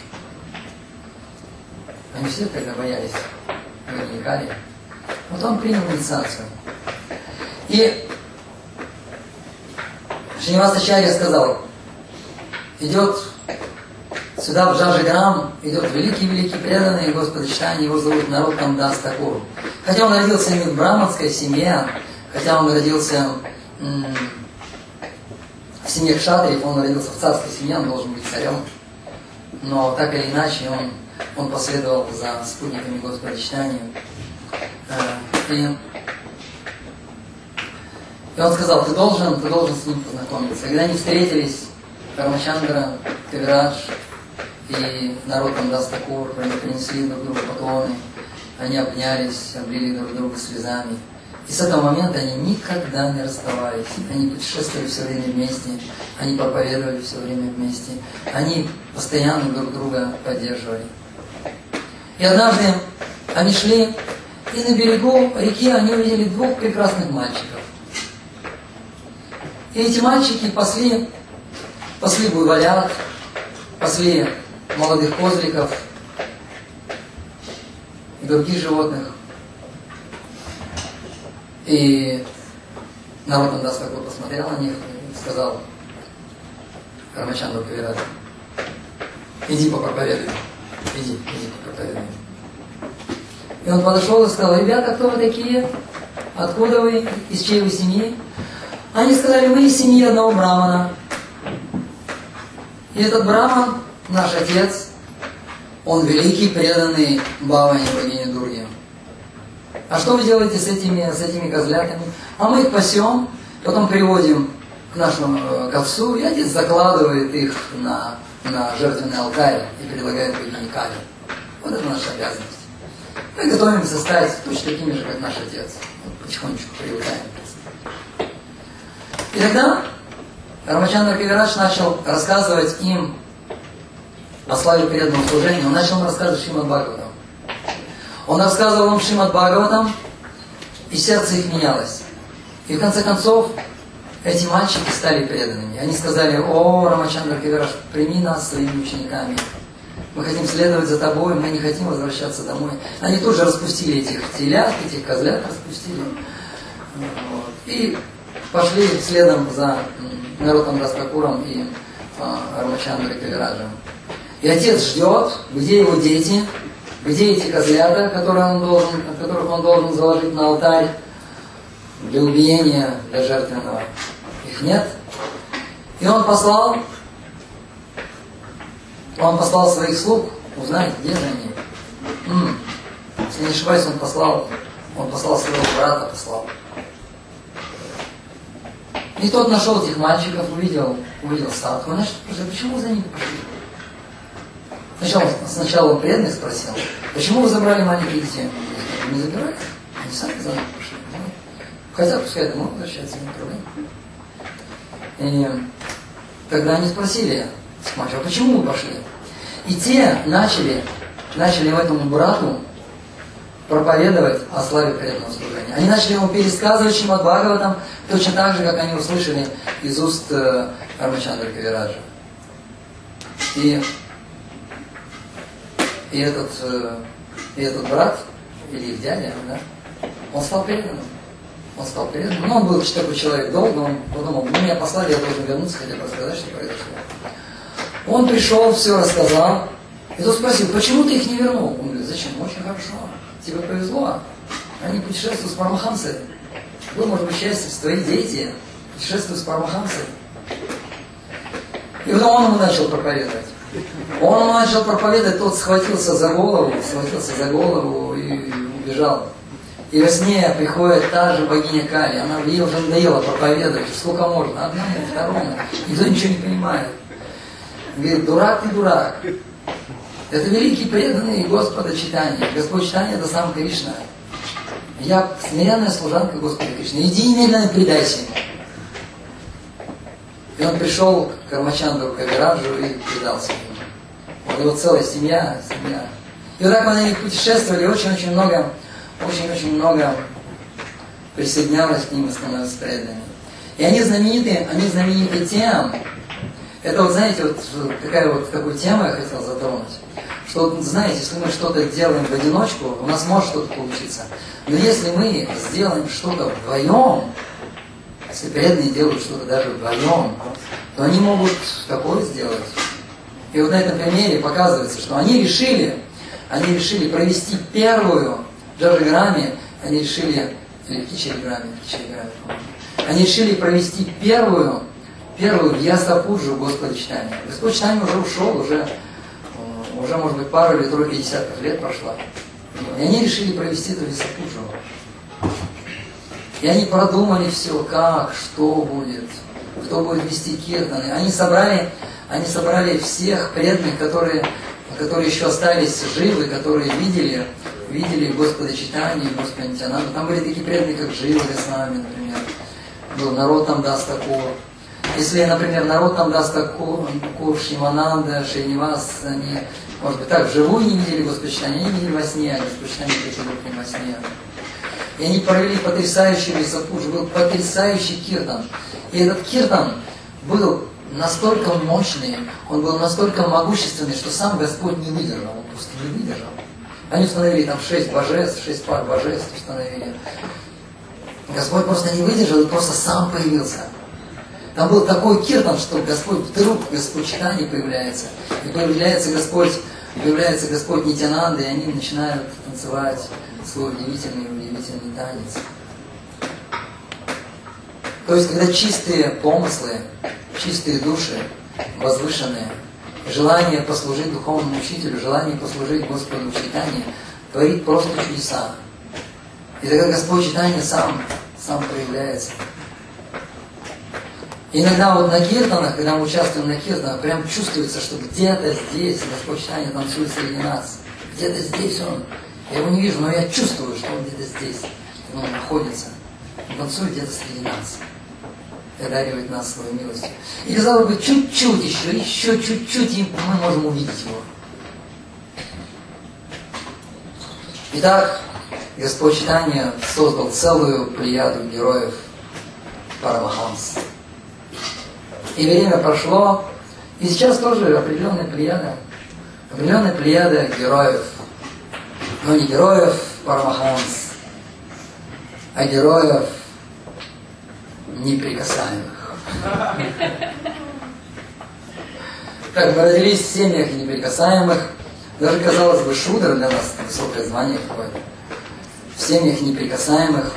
Speaker 1: Они все тогда боялись Кали. Вот он принял инициацию. И Шривасачарья сказал, идет сюда в Джаджиграм, идет великий-великий преданный Господа читания, его зовут Нароттам Дас Такур. Хотя он родился не в браманской семье, хотя он родился м- в семье кшатриев, он родился в царской семье, он должен быть царем. Но так или иначе он, он последовал за спутниками Господа читания. И, и он сказал, ты должен, ты должен с ним познакомиться. Когда они встретились, Рамачандра, Кавирадж и Нароттам Дас Такур, они принесли друг другу поклоны, они обнялись, облили друг друга слезами. И с этого момента они никогда не расставались. Они путешествовали все время вместе, они проповедовали все время вместе, они постоянно друг друга поддерживали. И однажды они шли, и на берегу реки они увидели двух прекрасных мальчиков. И эти мальчики пасли, пасли буйволят, пасли молодых козликов и других животных. И Нароттам Дас Такур посмотрел на них и сказал Рамачандру Кавираджу, иди попроповедуй, иди, иди попроповедуй. И он подошел и сказал, ребята, кто вы такие? Откуда вы? Из чьей вы семьи? Они сказали, мы из семьи одного брамана. И этот браман, наш отец, он великий преданный Бхавани, богине Дурге. А что вы делаете с этими, с этими козлятами? А мы их пасем, потом приводим к нашему к отцу, и отец закладывает их на, на жертвенный алтарь и предлагает богине Кали. Вот это наша обязанность. Мы готовимся стать точно такими же, как наш отец. Вот потихонечку привыкаем. И тогда Рамачандра Кавирадж начал рассказывать им о славе преданного служения. Он начал им рассказывать Шримад Бхагаватам. Он рассказывал им Шримад Бхагаватам, и сердце их менялось. И в конце концов, эти мальчики стали преданными. Они сказали, о, Рамачандра Кавирадж, прими нас своими учениками. Мы хотим следовать за тобой, мы не хотим возвращаться домой. Они тут же распустили этих телят, этих козлят распустили. Вот. И пошли следом за Нароттам Дас Такуром и а, Рамачандрой Кавираджем. И отец ждет, где его дети, где эти козлята, которые он должен, которых он должен заложить на алтарь для убиения, для жертвенного. Их нет. И он послал, он послал своих слуг узнать, где же они. М-м. Если не ошибаюсь, он послал, он послал своего брата, послал. И тот нашел этих мальчиков, увидел, увидел статку. Он начал спрашивать, почему вы за ними пошли? Сначала, сначала он преданных спросил, почему вы забрали маленьких детей? Не забирайте, они сами за ними пошли. Хотя, пускай это могут возвращаться, не проблема. И тогда они спросили мальчика, почему вы пошли? И те начали, начали этому брату проповедовать о славе преданного служения. Они начали ему пересказывать Шримад Бхагаватам точно так же, как они услышали из уст э, Рамачандры Кавираджа. И, и, этот, э, и этот брат, или их дядя, да, он стал преданным. Он стал преданным. Ну, он был такой человек долго, он подумал, ну, меня послали, я должен вернуться, хотя бы рассказать, что произошло. Он пришел, все рассказал. И тот спросил, почему ты их не вернул? Он говорит, зачем? Очень хорошо. Тебе повезло. Они путешествуют с Парамахамсой. Вы, может быть, счастье, твои дети путешествуют с Парамахамсой. И потом он ему начал проповедовать. Он ему начал проповедовать, тот схватился за голову, схватился за голову и убежал. И во сне приходит та же богиня Кали. Она ей уже надоело проповедовать. Сколько можно? Одному, второму. Никто ничего не понимает. Говорит, дурак ты дурак. Это великий преданный Господа читания. Господь читания это сам Кришна. Я смиренная служанка Господа Кришны. Иди немедленно предайся ему. И он пришел к Рамачандру Кавираджу и предался ему. У него целая семья, семья. И вот так они путешествовали, очень-очень много, очень-очень много присоединялось к ним и становилось преданными. И они знамениты, они знамениты тем, это вот, знаете, вот какая вот такую тему я хотел затронуть. Что, вот, знаете, если мы что-то делаем в одиночку, у нас может что-то получиться. Но если мы сделаем что-то вдвоем, если преданные делают что-то даже вдвоем, то они могут такое сделать. И вот на этом примере показывается, что они решили, они решили провести первую джаджаграме, они решили, или кичариграме, кичариграме, они решили провести первую, первую вьяса-пуджу Господа Чайтаньи. Господь Чайтанья уже ушел, уже, уже может быть пару или тройку десятков лет прошло. И они решили провести эту вьяса-пуджу. И они продумали все, как, что будет, кто будет вести киртаны. Они собрали, они собрали всех преданных, которые, которые еще остались живы, которые видели, видели Господа Чайтаньи, Господа Нитьянанду. Там были такие преданные, как Джива Госвами, например. Был Нароттам Дас Такур. Если, например, Нароттам Дас Такур, Шримананда, Шринивас, они, может быть, так вживую не видели Господа Чайтаньи, они видели во сне, а Господа Чайтаньи приходил к ним во сне. И они провели потрясающий вьяса-пуджу, был потрясающий киртан. И этот киртан был настолько мощный, он был настолько могущественный, что сам Господь не выдержал, он просто не выдержал. Они установили там шесть божеств, шесть пар божеств установили. Господь просто не выдержал и просто сам появился. Там был такой киртан, что Господь вдруг, Господь Чайтаньи появляется. И появляется Господь, появляется Господь Нитьянанда, и они начинают танцевать свой удивительный, удивительный танец. То есть, когда чистые помыслы, чистые души, возвышенные, желание послужить духовному учителю, желание послужить Господу Чайтаньи, творит просто чудеса. И тогда Господь Чайтанья сам, сам проявляется. И иногда вот на киртанах, когда мы участвуем на киртанах, прям чувствуется, что где-то здесь Господь Чайтанья танцует среди нас. Где-то здесь Он. Я его не вижу, но я чувствую, что Он где-то здесь. Он находится. Он танцует где-то среди нас. И одаривает нас своей милостью. И казалось бы, чуть-чуть еще, еще чуть-чуть, и мы можем увидеть Его. Итак, Господь Чайтанья создал целую плеяду героев Парамахамс. И время прошло, и сейчас тоже определенная плеяда, определенная плеяда героев, но не героев Парамахамс, а героев неприкасаемых. Так, мы родились в семьях неприкасаемых, даже, казалось бы, шудра для нас высокое звание какое-то. В семьях неприкасаемых.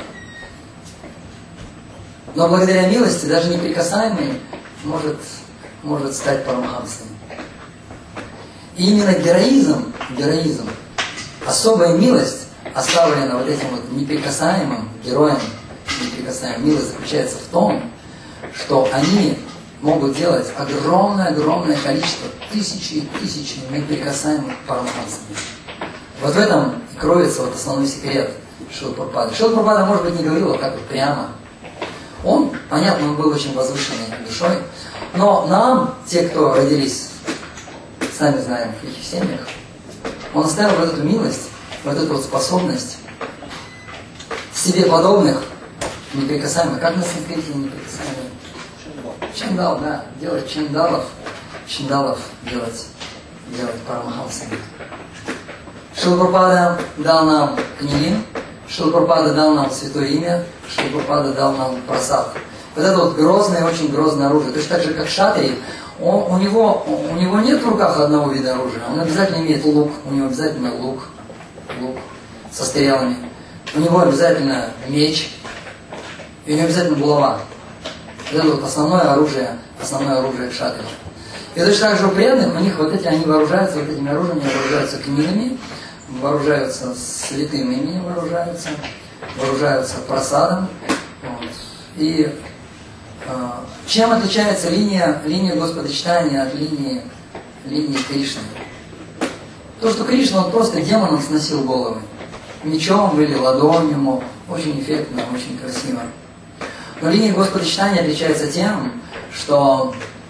Speaker 1: Но благодаря милости даже неприкасаемый может, может стать парамахамсом. И именно героизм, героизм, особая милость оставлена вот этим вот неприкасаемым героям, неприкасаемым. Милость заключается в том, что они могут делать огромное-огромное количество, тысячи и тысячи неприкасаемых парамахамсами. Вот в этом и кроется вот основной секрет Шрилы Прабхупады. Шрила Прабхупада, может быть, не говорил вот так вот прямо. Он, понятно, он был очень возвышенной душой, но нам, те, кто родились, сами знаем, в каких семьях, он оставил вот эту милость, вот эту вот способность себе подобных, неприкасаемых, как на санскрите неприкасаемых? Чандал, да, делать чандалов, чандалов делать, делать парамахамсами. Шрила Прабхупада дал нам книги, Шрила Прабхупада дал нам святое имя, Шрила Прабхупада дал нам прасад. Вот это вот грозное, очень грозное оружие. Точно так же, как шатри, он, у, него, у него нет в руках одного вида оружия. Он обязательно имеет лук, у него обязательно лук, лук со стрелами. У него обязательно меч, и у него обязательно булава. Вот это вот основное оружие, основное оружие шатри. И точно так же у преданных, у них вот эти, они вооружаются вот этими оружиями, вооружаются книгами, вооружаются святым именем, вооружаются, вооружаются прасадом. Вот. И э, чем отличается линия, линия Господа Чайтаньи от линии, линии Кришны? То, что Кришна, он просто демоном сносил головы. Мечом или ладонью, очень эффектно, очень красиво. Но линия Господа Чайтаньи отличается тем, что,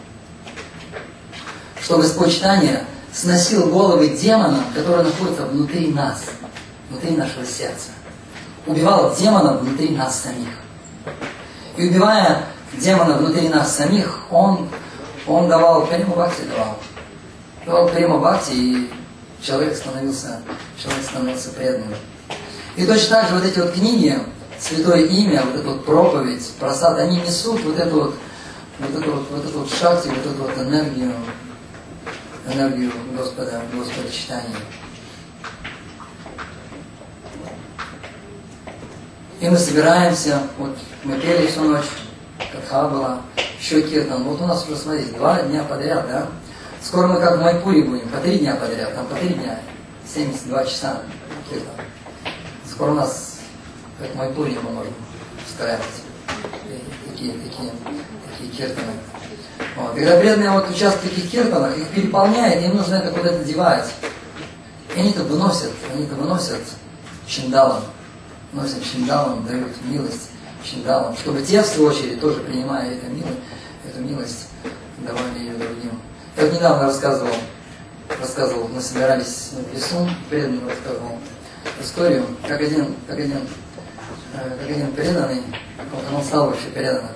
Speaker 1: что Господь Чайтаньи сносил головы демонам, которые находятся внутри нас, внутри нашего сердца. Убивал демонов внутри нас самих. И убивая демона внутри нас самих, он, он давал према бхакти, давал. Давал према бхакти, и человек становился, человек становился преданным. И точно так же вот эти вот книги, святое имя, вот эту вот проповедь, просад, они несут вот эту вот, вот эту вот, вот эту вот шакти, вот эту вот энергию, энергию Господа, Господа читания. И мы собираемся, вот мы пели всю ночь, катха была, еще киртан. Вот у нас уже, смотрите, два дня подряд, да? Скоро мы как в Майпуре будем, по три дня подряд, там по три дня, семьдесят два часа киртан. Скоро у нас, как в Майпуре, мы можем устраивать такие, такие, такие киртаны. Вот. Когда преданные вот участвуют в таких киртанах, их переполняет, им нужно это куда-то девать. И они это выносят, они это выносят чиндалом. Носят чиндалом, дают милость чиндалом, чтобы те, в свою очередь, тоже принимая эту милость, эту милость, давали ее другим. Я вот недавно рассказывал, рассказывал, мы собирались в лесу, преданный рассказывал историю, как один, как один, э, как один преданный, он, он стал вообще преданным.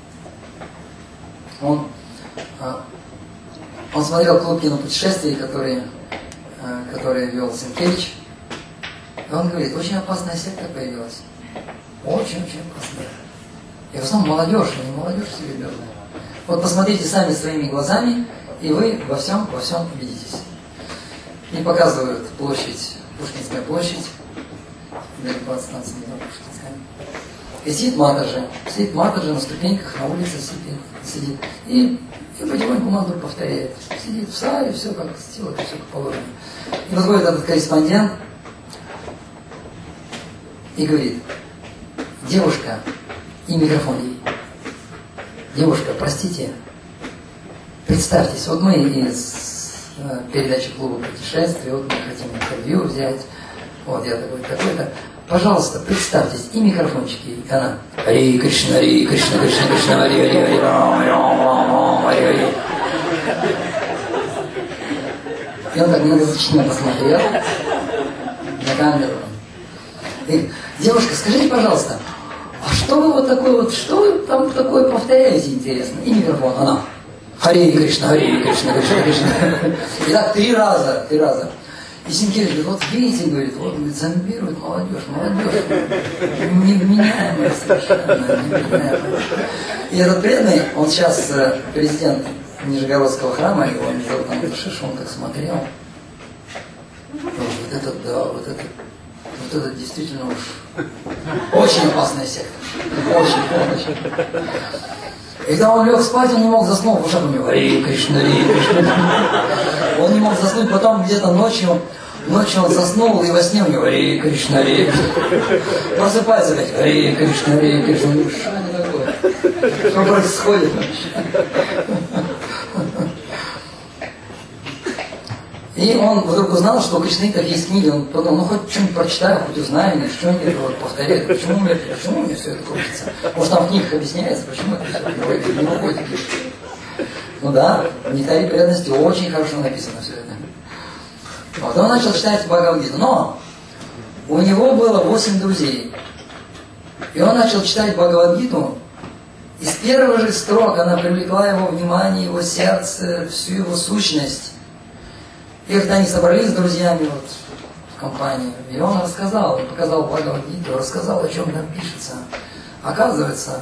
Speaker 1: Он, э, он смотрел клуб кинопутешествий, которые, э, которые вел Сенкевич. И он говорит, очень опасная секта появилась. Очень-очень опасная. И в основном молодежь, а не молодежь серьезная. Вот посмотрите сами своими глазами, и вы во всем, во всем убедитесь. И показывают площадь, Пушкинская площадь, далеко от станции метро Пушкинская. И сидит Матаджи, сидит Матаджи на ступеньках, на улице сидит, сидит. И, и потихоньку мантру повторяет. Сидит в сале, все как сделать, все как положено. И подходит этот корреспондент, и говорит, девушка, и микрофон ей. Девушка, простите, представьтесь, вот мы из э, передачи клуба путешествий, вот мы хотим интервью взять, вот я такой, такой-то, пожалуйста, представьтесь, и микрофончики, и она, Хари Кришна, Хари Кришна, Кришна, Кришна, Хари, Хари, Хари, Рам, Рам, Рам, Хари, Хари. И он так многозначительно посмотрел на камеру. И, девушка, скажите, пожалуйста, а что вы вот такое вот, что вы там такое повторяете, интересно? И микрофон, она. Хари Кришна, Хари Кришна, Кришна, Кришна. И так три раза, три раза. И Сенкевич говорит, вот видите, говорит, вот говорит, зомбирует молодежь, молодежь. Невменяемая совершенно, невменяемая. И этот преданный, он сейчас президент Нижегородского храма, его зовут Анташиш, он так смотрел. Вот этот, да, вот этот. Вот это действительно уж очень опасная секта. Очень, очень. И когда он лег спать, он не мог заснуть, в ушах у него Хари Кришна, Хари Кришна. Он не мог заснуть, потом где-то ночью, ночью он заснул, и во сне у него Хари Кришна, Хари Кришна. Просыпается опять Хари Кришна, Хари Кришна. Ну что это такое? Что происходит вообще? И он вдруг узнал, что у кришнаитов есть книги, он подумал, ну хоть что-нибудь прочитаю, хоть узнаю, что-нибудь это вот повторяют, почему мне, почему мне все это крутится? Может там в книгах объясняется, почему это все не выходит. Ну да, в Нектаре преданности очень хорошо написано все это. Вот, он начал читать Бхагавад-гиту, но у него было восемь друзей. И он начал читать Бхагавад-гиту, и с первых же строк она привлекла его внимание, его сердце, всю его сущность. И когда они собрались с друзьями вот, в компании, и он рассказал, он показал Бхагавад-гиту, рассказал, о чем там пишется. Оказывается,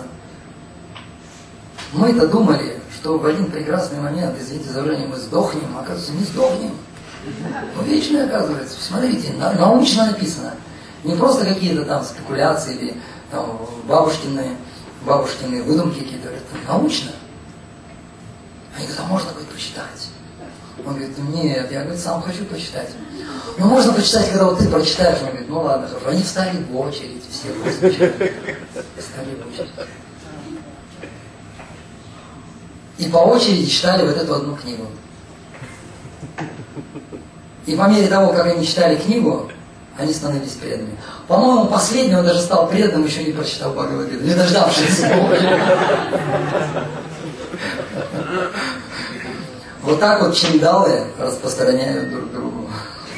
Speaker 1: мы-то думали, что в один прекрасный момент, извините за выражение, мы сдохнем, а оказывается, не сдохнем. Ну, вечное, оказывается. Смотрите, на, научно написано. Не просто какие-то там спекуляции или там, бабушкины, бабушкины выдумки какие-то. Это научно. Они говорят, а можно будет почитать? Он говорит, нет, я говорит, сам хочу почитать. Ну, можно почитать, когда вот ты прочитаешь. Он говорит, ну ладно, хорошо. Они встали в очередь, все встали в очередь. И по очереди читали вот эту одну книгу. И по мере того, как они читали книгу, они становились преданными. По-моему, последний он даже стал преданным, еще не прочитал Бхагавад-гиту, не дождавшись. Вот так вот чиндалы распространяют друг другу.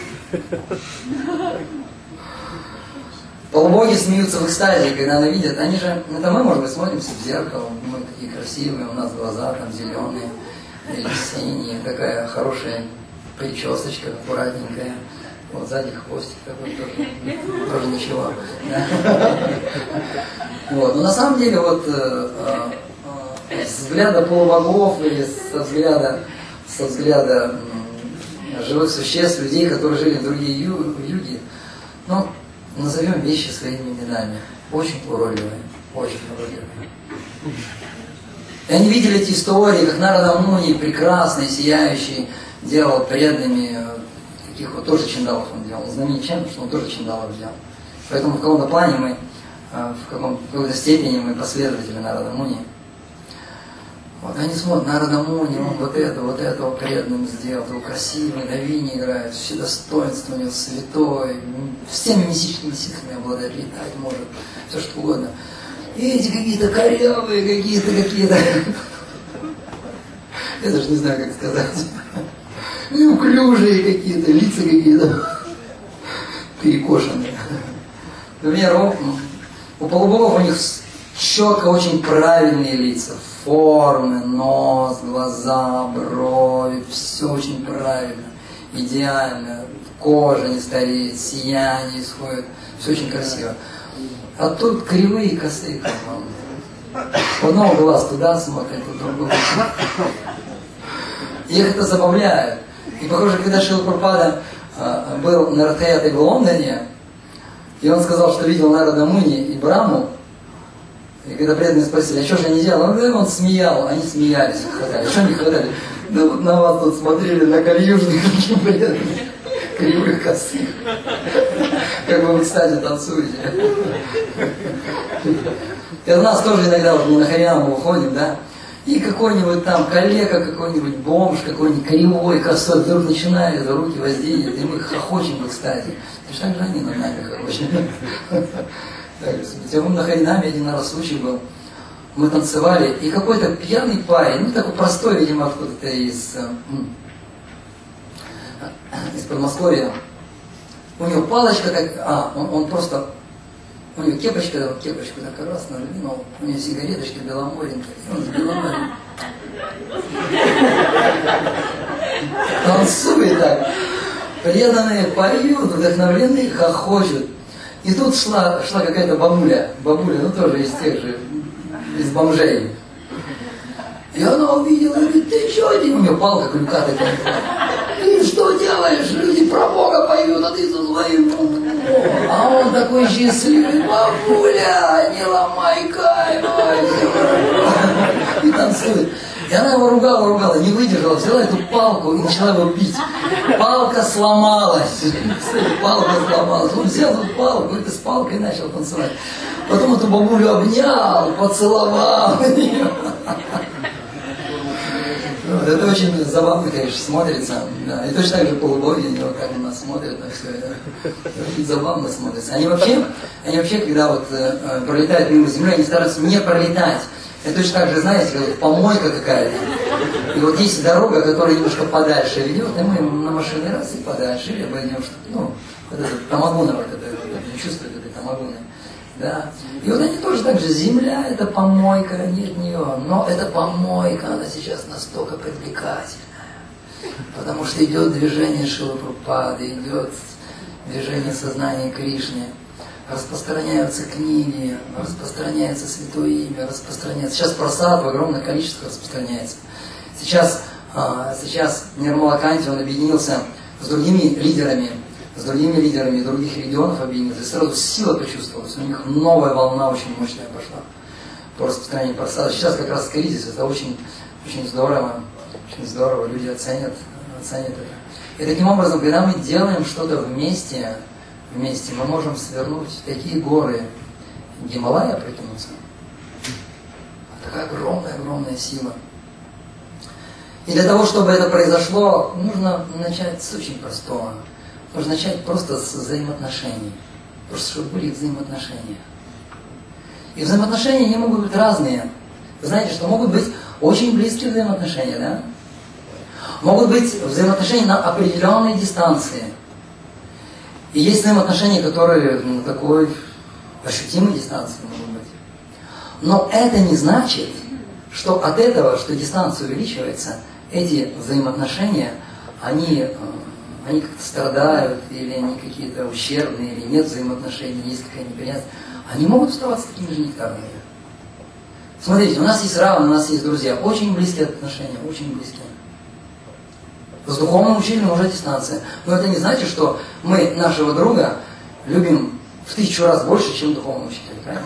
Speaker 1: Полубоги смеются в экстазе, когда они видят, они же, это мы, может быть, смотримся в зеркало, мы такие красивые, у нас глаза там зеленые или синие, такая хорошая причесочка, аккуратненькая, Вот сзади хвостик такой тоже, тоже ничего. Да? Вот. Но на самом деле вот э, э, с взгляда полубогов или со взгляда, со взгляда э, живых существ, людей, которые жили в другие ю, юги, ну, назовем вещи своими именами. Очень уродливые, очень уродливые. И они видели эти истории, как Нарада Муни, прекрасный, сияющий, делал преданными, таких вот тоже чиндалов он делал. Он знаменит чем, что он тоже чиндалов делал. Поэтому в каком-то плане мы, в, каком, в какой-то степени мы последователи Нарада Муни. Вот они смотрят, Нарада Муни, он вот это, вот это вот преданным сделал, его красивый, на вине играет, все достоинства у него святой, всеми мистическими силами обладает, летать может, все что угодно. И эти какие-то корявые, какие-то, какие-то. Я даже не знаю, как сказать. Неуклюжие какие-то, лица какие-то перекошенные. Например, у полубогов у них четко очень правильные лица. Формы, нос, глаза, брови, все очень правильно, идеально. Кожа не стареет, сияние исходит, все очень красиво. А тут кривые косые, как вам. У одного глаз туда смотрит, у другого. Их это забавляет. И похоже, когда Шрила Прабхупада э, был на Радхаяте в Лондоне, и он сказал, что видел Нарада Муни и Браму, и когда преданные спросили, а что же они делали? Он, он смеял, они смеялись, хватали. Что они хватали? Да вот на вас тут смотрели, на кальюжных, какие преданные, кривых косых. Как вы, кстати, танцуете. И у нас тоже иногда вот мы на Хариаму уходим, да, и какой-нибудь там коллега, какой-нибудь бомж, какой-нибудь кривой, косой, вдруг начинает за руки воздействовать, и мы хохочем, кстати. И что же они над нами хохочут? Я на Харинаме один раз случай был, мы танцевали, и какой-то пьяный парень, ну такой простой, видимо, откуда-то из, из Подмосковья, у него палочка, как, а, он, он просто, у него кепочка, кепочку так раз надвинул, у него сигареточка беломоренькая, и он с беломоренькой танцует так, преданные поют, вдохновленные, хохочут. И тут шла, шла какая-то бабуля, бабуля, ну тоже из тех же, из бомжей. И она увидела, говорит, ты что, Дима? У нее палка крюкатая. Ты что делаешь? Люди про Бога поют, а ты со своим. А он такой счастливый, бабуля, не ломай кайф. И танцует. И она его ругала, ругала, не выдержала, взяла эту палку и начала его бить. Палка сломалась. Палка сломалась. Он взял эту палку и с палкой начал танцевать. Потом эту бабулю обнял, поцеловал ее. Это очень забавно, конечно, смотрится. Да. И точно так же полубоги, они вот как на нас смотрят на все это. Очень забавно смотрится. Они вообще, они вообще, когда вот э, пролетают мимо земли, они стараются не пролетать. Это точно так же, знаете, как вот помойка какая-то. И вот есть дорога, которая немножко подальше ведет, и мы на машине раз и подальше, или обойдем что-то, ну, вот это тамагуна, вот это, это чувствует этой тамагуны. Да. И вот они тоже так же, земля это помойка, нет нее, но эта помойка, она сейчас настолько привлекательная, потому что идет движение Шрилы Прабхупады, идет движение сознания Кришны, распространяются книги, распространяется Святое Имя, распространяется. Сейчас просад в огромное количество распространяется. Сейчас, сейчас Нирмала Канти, он объединился с другими лидерами, с другими лидерами других регионов объединился, и сразу сила почувствовалась. У них новая волна очень мощная пошла по распространению просада. Сейчас как раз кризис, это очень, очень здорово, очень здорово, люди оценят, оценят это. И таким образом, когда мы делаем что-то вместе, вместе, мы можем свернуть такие горы, Гималая прикинуться. Такая огромная-огромная сила. И для того, чтобы это произошло, нужно начать с очень простого. Нужно начать просто с взаимоотношений. Просто чтобы были взаимоотношения. И взаимоотношения не могут быть разные. Вы знаете, что могут быть очень близкие взаимоотношения, да? Могут быть взаимоотношения на определенной дистанции. И есть взаимоотношения, которые на такой ощутимой дистанции могут быть. Но это не значит, что от этого, что дистанция увеличивается, эти взаимоотношения, они, они как-то страдают, или они какие-то ущербные, или нет взаимоотношений, есть какая-то неприятность, они могут оставаться такими же нектарными. Смотрите, у нас есть равные, у нас есть друзья, очень близкие отношения, очень близкие. С духовным учителем уже дистанция. Но это не значит, что мы нашего друга любим в тысячу раз больше, чем духовного учителя, правильно?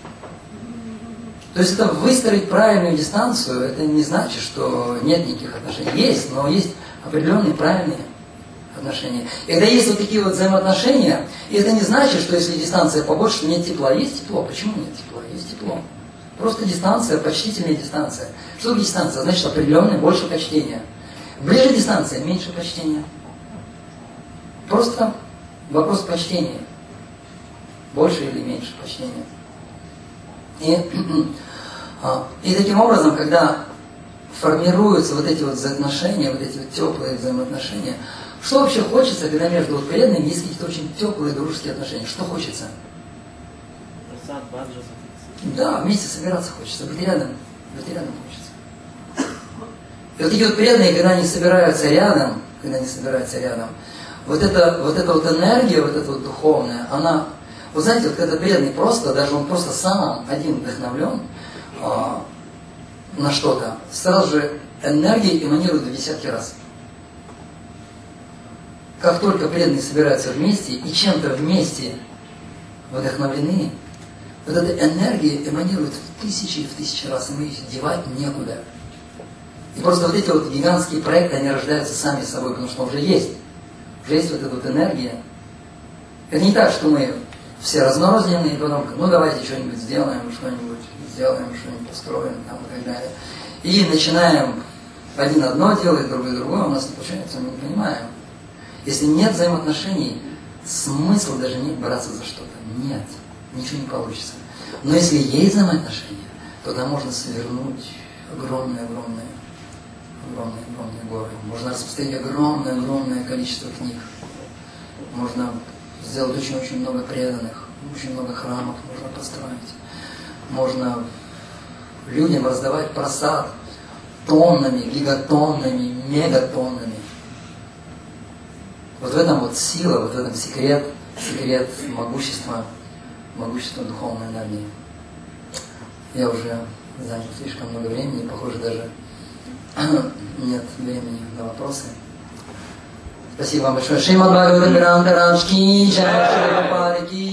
Speaker 1: То есть это выстроить правильную дистанцию, это не значит, что нет никаких отношений. Есть, но есть определенные правильные отношения. И когда есть вот такие вот взаимоотношения, и это не значит, что если дистанция побольше, то нет тепла. Есть тепло. Почему нет тепла? Есть тепло. Просто дистанция, почтительная дистанция. Что такое дистанция? Значит определенное больше почтения. Ближе дистанция, меньше почтения. Просто вопрос почтения. Больше или меньше почтения. И, и таким образом, когда формируются вот эти вот взаимоотношения, вот эти вот теплые взаимоотношения, что вообще хочется, когда между вот преданными есть какие-то очень теплые дружеские отношения? Что хочется? Да, вместе собираться хочется, быть рядом, быть рядом хочется. И вот такие вот преданные, когда они собираются рядом, когда они собираются рядом, вот эта вот, эта вот энергия, вот эта вот духовная, она, вы знаете, вот когда преданный просто, даже он просто сам один вдохновлен а, на что-то, сразу же энергия эманирует в десятки раз. Как только преданные собираются вместе и чем-то вместе вдохновлены, вот эта энергия эманирует в тысячи и в тысячи раз, и мы их девать некуда. И просто вот эти вот гигантские проекты, они рождаются сами собой, потому что уже есть. Уже есть вот эта вот энергия. Это не так, что мы все разрознены, и потом, ну давайте что-нибудь сделаем, что-нибудь сделаем, что-нибудь построим, там, и так далее. И начинаем один одно делать, другой другое, у нас не получается, мы не понимаем. Если нет взаимоотношений, смысла даже нет браться за что-то. Нет, ничего не получится. Но если есть взаимоотношения, то тогда можно свернуть огромные-огромные огромные-огромные горы. Можно распространить огромное-огромное количество книг. Можно сделать очень-очень много преданных, очень много храмов можно построить. Можно людям раздавать просад тоннами, гигатоннами, мегатоннами. Вот в этом вот сила, вот в этом секрет, секрет могущества, могущества духовной энергии. Я уже занял слишком много времени, похоже, даже нет времени на вопросы. Спасибо вам большое. Шримад Бхагаватам Гранта Ки Джай, Шри Прабхупада Ки